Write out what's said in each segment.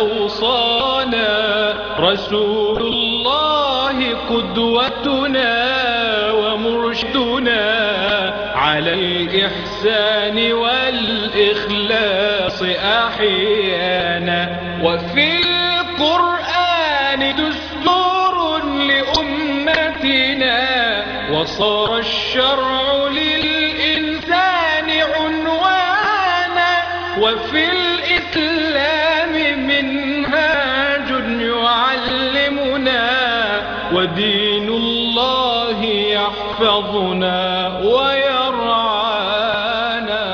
أوصانا رسول الله قدوتنا ومرشدنا على الإحسان والإخلاص أحيانا، وفي القرآن دستور لأمتنا، وصار الشرع للإنسان عنوانا، وفي الإسلام منهاج يعلمنا، ودين الله يحفظنا ويرعانا.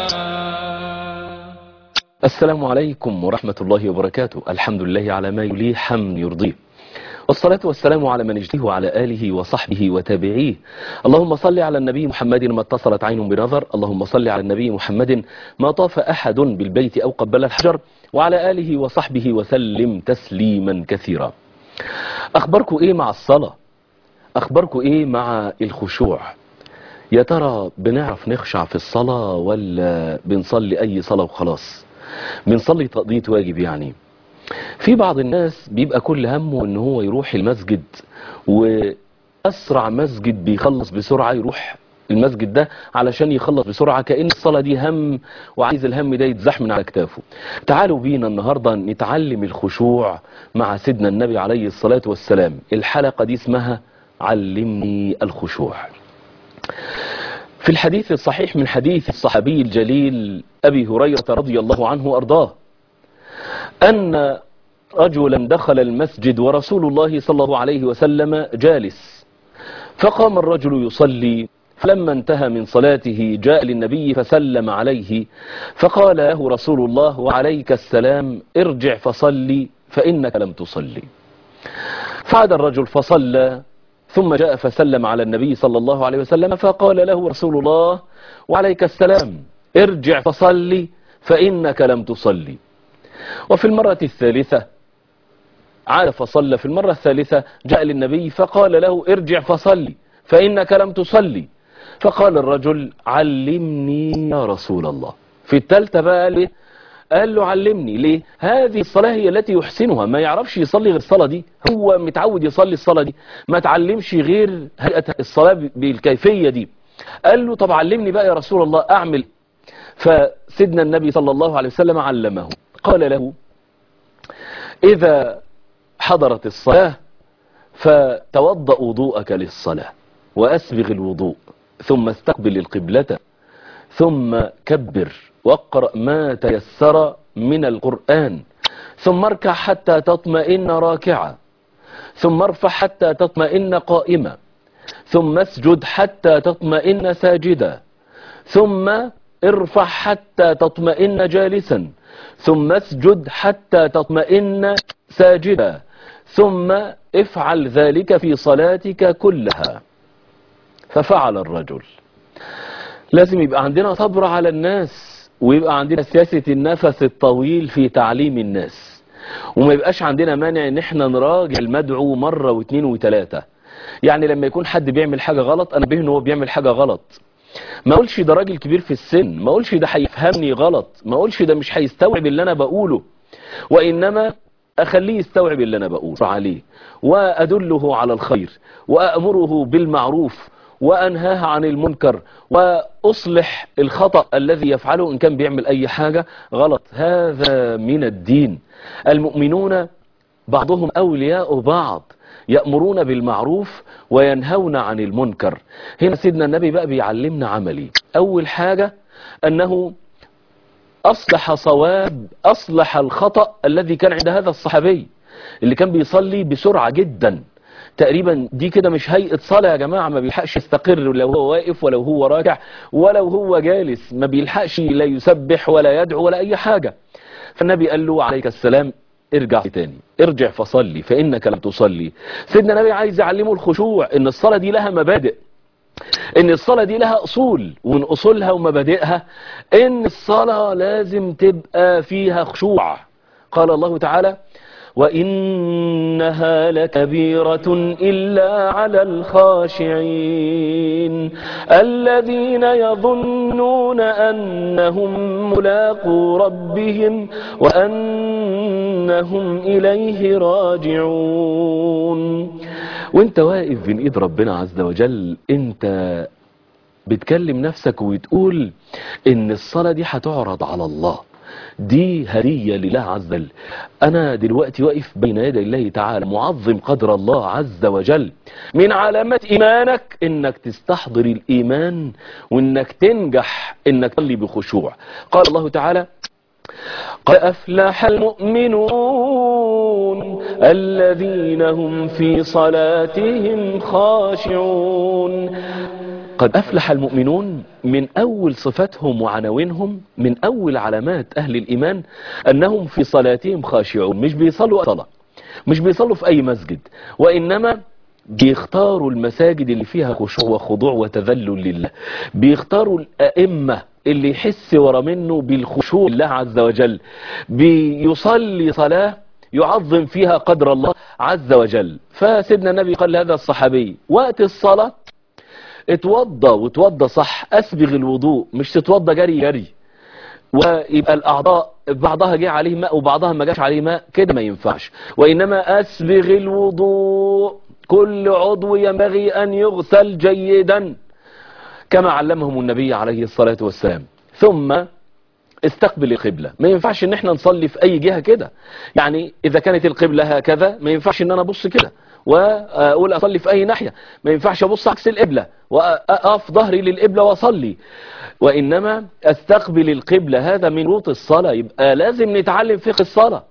السلام عليكم ورحمة الله وبركاته. الحمد لله على ما يليه حمد يرضيه، والصلاة والسلام على من اجتيه وعلى آله وصحبه وتابعيه. اللهم صل على النبي محمد ما اتصلت عين بنظر، اللهم صل على النبي محمد ما طاف أحد بالبيت أو قبل الحجر، وعلى آله وصحبه وسلم تسليما كثيرا. أخباركم إيه مع الصلاة؟ أخباركم إيه مع الخشوع؟ يا ترى بنعرف نخشع في الصلاة ولا بنصلي أي صلاة وخلاص؟ بنصلي تقضية واجب يعني. في بعض الناس بيبقى كل همه ان هو يروح المسجد، واسرع مسجد بيخلص بسرعة يروح المسجد ده علشان يخلص بسرعة، كأن الصلاة دي هم وعايز الهم ده يتزاح من على كتافه. تعالوا بينا النهاردة نتعلم الخشوع مع سيدنا النبي عليه الصلاة والسلام. الحلقة دي اسمها علمني الخشوع. في الحديث الصحيح من حديث الصحابي الجليل أبي هريرة رضي الله عنه وأرضاه أن رجلا دخل المسجد ورسول الله صلى الله عليه وسلم جالس، فقام الرجل يصلي، فلما انتهى من صلاته جاء للنبي فسلم عليه، فقال له رسول الله: وعليك السلام، ارجع فصلي فإنك لم تصلي. فعاد الرجل فصلى، ثم جاء فسلم على النبي صلى الله عليه وسلم، فقال له رسول الله: وعليك السلام، ارجع فصلي فإنك لم تصلي. وفي المرة الثالثة عاد فصلى، في المرة الثالثة جاء للنبي فقال له: ارجع فصلي فإنك لم تصلي. فقال الرجل: علمني يا رسول الله. في الثالثة بقى قال له: علمني. ليه؟ هذه الصلاة هي التي يحسنها، ما يعرفش يصلي غير الصلاة دي، هو متعود يصلي الصلاة دي، ما تعلمش غير هيئة الصلاة بالكيفية دي. قال له: طب علمني بقى يا رسول الله أعمل. فسيدنا النبي صلى الله عليه وسلم علمه، قال له: إذا حضرت الصلاة فتوضأ وضوءك للصلاة، وأسبغ الوضوء، ثم استقبل القبلة، ثم كبر واقرأ ما تيسر من القرآن، ثم اركع حتى تطمئن راكعا، ثم ارفع حتى تطمئن قائما، ثم اسجد حتى تطمئن ساجدا، ثم ارفع حتى تطمئن جالسا، ثم اسجد حتى تطمئن ساجدا، ثم افعل ذلك في صلاتك كلها. ففعل الرجل. لازم يبقى عندنا صبر على الناس، ويبقى عندنا سياسة النفس الطويل في تعليم الناس، وما يبقاش عندنا مانع ان احنا نراجع المدعو مرة واثنين وثلاثة. يعني لما يكون حد بيعمل حاجة غلط انا به ان هو بيعمل حاجة غلط، ما اقولش ده راجل كبير في السن، ما اقولش ده هيفهمني غلط، ما اقولش ده مش هيستوعب اللي انا بقوله، وانما اخليه يستوعب اللي انا بقوله عليه، وادله على الخير، وامره بالمعروف، وانهاه عن المنكر، واصلح الخطأ الذي يفعله ان كان بيعمل اي حاجة غلط. هذا من الدين. المؤمنون بعضهم اولياء بعض، يأمرون بالمعروف وينهون عن المنكر. هنا سيدنا النبي بقى بيعلمنا عملي. أول حاجة أنه أصلح الخطأ الذي كان عند هذا الصحابي اللي كان بيصلي بسرعة جدا تقريبا. دي كده مش هيئة صلاة يا جماعة، ما بيلحقش يستقر لو هو واقف ولو هو راكع ولو هو جالس، ما بيلحقش لا يسبح ولا يدعو ولا أي حاجة. فالنبي قال له: عليك السلام، ارجع تاني، ارجع فصلي فإنك لم تصلي. سيدنا النبي عايز يعلمه الخشوع، ان الصلاة دي لها مبادئ، ان الصلاة دي لها اصول، ومن اصولها ومبادئها ان الصلاة لازم تبقى فيها خشوع. قال الله تعالى: وإنها لكبيرة إلا على الخاشعين الذين يظنون أنهم ملاقو ربهم وأنهم إليه راجعون. وانت واقف بين ايد ربنا عز وجل، انت بتكلم نفسك وتقول ان الصلاة دي هتعرض على الله، دي هدية لله عز وجل. انا دلوقتي واقف بين يدي الله تعالى معظم قدر الله عز وجل. من علامات ايمانك انك تستحضر الايمان وانك تنجح انك تصلي بخشوع. قال الله تعالى: قد أفلح المؤمنون الذين هم في صلاتهم خاشعون. قد أفلح المؤمنون، من أول صفاتهم وعناوينهم، من أول علامات أهل الإيمان أنهم في صلاتهم خاشعون. مش بيصلوا صلاة، مش بيصلوا في أي مسجد، وإنما بيختاروا المساجد اللي فيها خشوع وخضوع وتذلل لله. بيختاروا الأئمة اللي يحس ورا منه بالخشوع لله عز وجل، بيصلي صلاة يعظم فيها قدر الله عز وجل. فسيدنا النبي قال لهذا الصحابي: وقت الصلاة اتوضى، وتوضى صح، اسبغ الوضوء، مش تتوضى جري جري ويبقى الأعضاء بعضها جاء عليه ماء وبعضها ما جاش عليه ماء، كده ما ينفعش. وإنما أسبغ الوضوء، كل عضو ينبغي أن يغسل جيدا كما علمهم النبي عليه الصلاة والسلام. ثم استقبل القبلة. ما ينفعش ان احنا نصلي في اي جهة كده، يعني اذا كانت القبلة هكذا ما ينفعش ان انا ابص كده واقول اصلي في اي ناحية، ما ينفعش ابص عكس القبلة واقف ظهري للقبلة واصلي، وانما استقبل القبلة. هذا من شروط الصلاة. يبقى لازم نتعلم فقه الصلاة،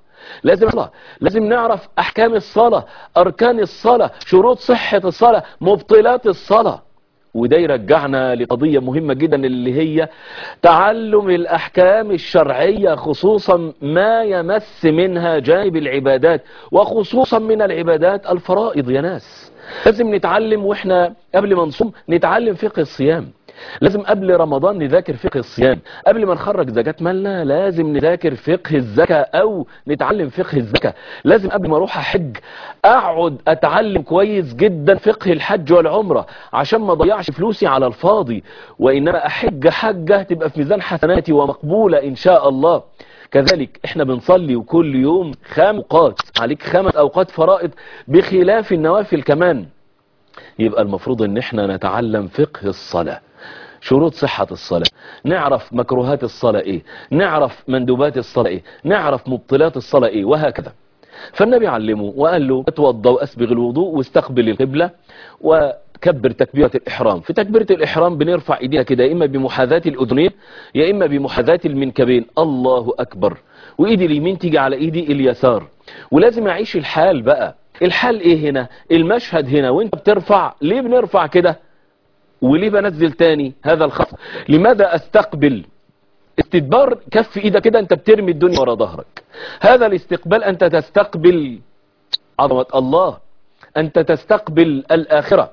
لازم نعرف احكام الصلاة، اركان الصلاة، شروط صحة الصلاة، مبطلات الصلاة. وده يرجعنا لقضية مهمة جدا اللي هي تعلم الأحكام الشرعية، خصوصا ما يمس منها جانب العبادات، وخصوصا من العبادات الفرائض. يا ناس لازم نتعلم، واحنا قبل ما نصوم نتعلم فقه الصيام، لازم قبل رمضان نذاكر فقه الصيام، قبل ما نخرج زكاة مالنا لازم نذاكر فقه الزكاة او نتعلم فقه الزكاة، لازم قبل ما اروح احج اقعد اتعلم كويس جدا فقه الحج والعمرة عشان ما اضيعش فلوسي على الفاضي، وانما احج حجة تبقى في ميزان حسناتي ومقبولة ان شاء الله. كذلك احنا بنصلي وكل يوم 5 أوقات، عليك 5 أوقات فرائض بخلاف النوافل كمان. يبقى المفروض ان احنا نتعلم فقه الصلاة، شروط صحة الصلاة، نعرف مكروهات الصلاة ايه، نعرف مندوبات الصلاة ايه، نعرف مبطلات الصلاة ايه، وهكذا. فالنبي علمه وقال له: اتوضى واسبغ الوضوء واستقبل القبلة وكبر تكبيرة الإحرام. في تكبيرة الإحرام بنرفع ايدينا كده، يا اما بمحاذاة الأذنين يا اما بمحاذاة المنكبين، الله أكبر، وايدي اليمين تيجي على ايدي اليسار. ولازم اعيش الحال بقى. الحال ايه هنا؟ المشهد هنا وانت بترفع. ليه بنرفع كده وليه بنزل تاني هذا الخط؟ لماذا استقبل؟ استدبار كف ايدك كده، انت بترمي الدنيا ورا ظهرك. هذا الاستقبال انت تستقبل عظمة الله، انت تستقبل الآخرة.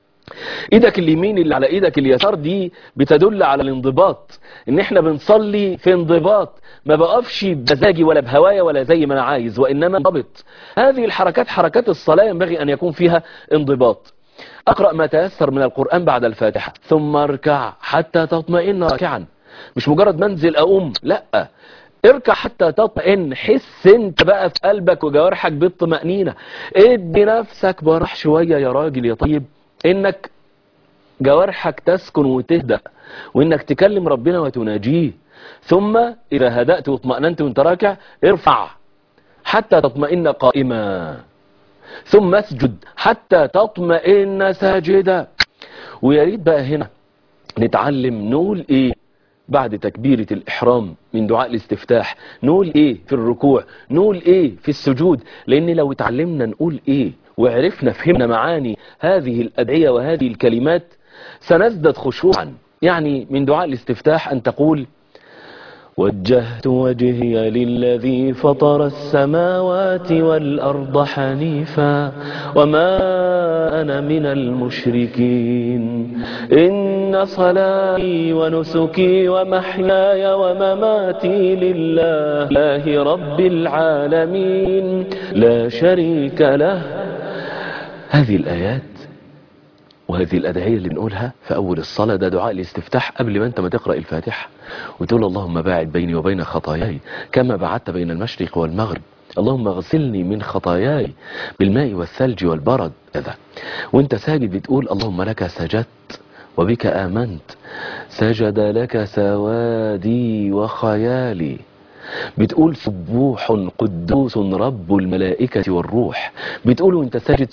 ايدك اليمين اللي على ايدك اليسار دي بتدل على الانضباط، ان احنا بنصلي في انضباط، ما بقفش بمزاجي ولا بهوايا ولا زي ما انا عايز، وانما انضبط. هذه الحركات حركات الصلاة ينبغي ان يكون فيها انضباط. اقرأ ما تيسر من القرآن بعد الفاتحة، ثم اركع حتى تطمئن راكعا. مش مجرد منزل اقوم، لا، اركع حتى تطمئن. حس انت بقى في قلبك وجوارحك بالطمأنينة، ادي نفسك براح شوية يا راجل يا طيب، انك جوارحك تسكن وتهدأ، وانك تكلم ربنا وتناجيه. ثم اذا هدأت واطمأننت وانت راكع ارفع حتى تطمئن قائما، ثم اسجد حتى تطمئن ساجدا. ويا ريت بقى هنا نتعلم نقول ايه بعد تكبيرة الإحرام من دعاء الاستفتاح، نقول ايه في الركوع، نقول ايه في السجود. لان لو اتعلمنا نقول ايه وعرفنا فهمنا معاني هذه الأدعية وهذه الكلمات سنزدد خشوعا. يعني من دعاء الاستفتاح أن تقول: وجهت وجهي للذي فطر السماوات والأرض حنيفا وما أنا من المشركين إن صلاتي ونسكي ومحياي ومماتي لله رب العالمين لا شريك له. هذه الآيات وهذه الأدعية اللي بنقولها في أول الصلاة ده دعاء الاستفتاح قبل ما أنت ما تقرأ الفاتحة، وتقول اللهم باعد بيني وبين خطاياي كما بعدت بين المشرق والمغرب، اللهم اغسلني من خطاياي بالماء والثلج والبرد. هذا وانت ساجد بتقول اللهم لك سجدت وبك آمنت سجد لك سوادي وخيالي. بتقول سبوح قدوس رب الملائكة والروح. بتقول وانت ساجد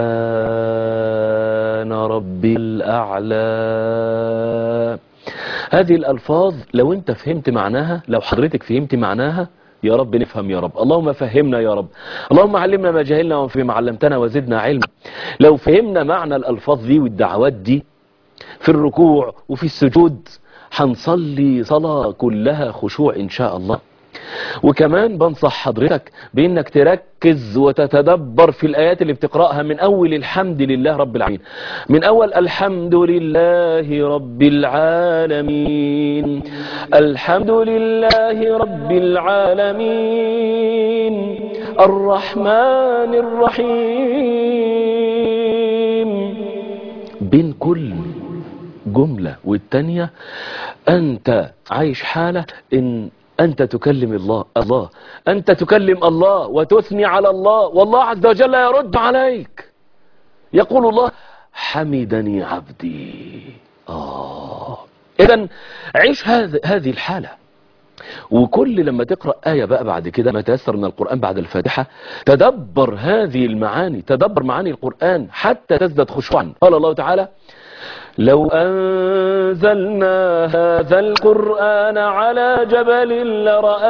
سبحان ربي الأعلى. هذه الألفاظ لو انت فهمت معناها، لو حضرتك فهمت معناها، يا رب نفهم يا رب، اللهم فهمنا يا رب، اللهم علمنا ما جهلنا وفيما علمتنا وزدنا علما. لو فهمنا معنى الألفاظ دي والدعوات دي في الركوع وفي السجود هنصلي صلاة كلها خشوع إن شاء الله. وكمان بنصح حضرتك بأنك تركز وتتدبر في الآيات اللي بتقرأها من أول الحمد لله رب العالمين، من أول الحمد لله رب العالمين، الحمد لله رب العالمين الرحمن الرحيم. بين كل جملة والتانية أنت عايش حالة إن أنت تكلم الله أنت تكلم الله وتثني على الله، والله عز وجل يرد عليك. يقول الله حمدني عبدي. إذن عيش هذه الحالة. وكل لما تقرأ آية بقى بعد كده ما تيسر من القرآن بعد الفاتحة تدبر هذه المعاني، تدبر معاني القرآن حتى تزداد خشوعا. قال الله تعالى لو أنزلنا هذا القرآن على جبل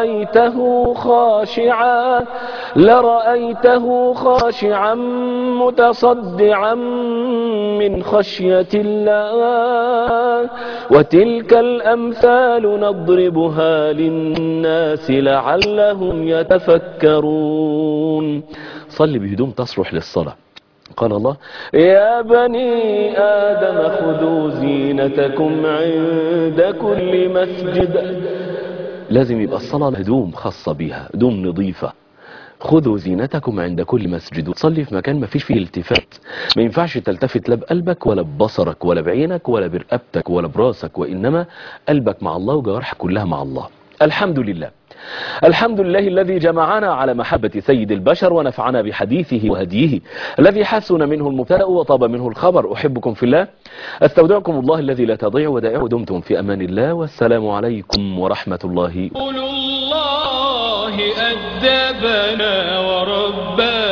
لرأيته خاشعا متصدعا من خشية الله وتلك الأمثال نضربها للناس لعلهم يتفكرون. صلي بهدوم تصلح للصلاة. قال الله يا بني آدم خذوا زينتكم عند كل مسجد. لازم يبقى الصلاة هدوم خاصة بيها، هدوم نظيفة. خذوا زينتكم عند كل مسجد. تصلي في مكان ما فيش فيه التفات، ما ينفعش تلتفت لا بقلبك ولا ببصرك ولا بعينك ولا برقبتك ولا براسك، وإنما قلبك مع الله وجوارحك كلها مع الله. الحمد لله، الحمد لله الذي جمعنا على محبة سيد البشر ونفعنا بحديثه وهديه، الذي حسن منه المبتدأ وطاب منه الخبر. أحبكم في الله، أستودعكم الله الذي لا تضيع ودائعه. دمتم في أمان الله، والسلام عليكم ورحمة الله. قول الله أدبنا وربنا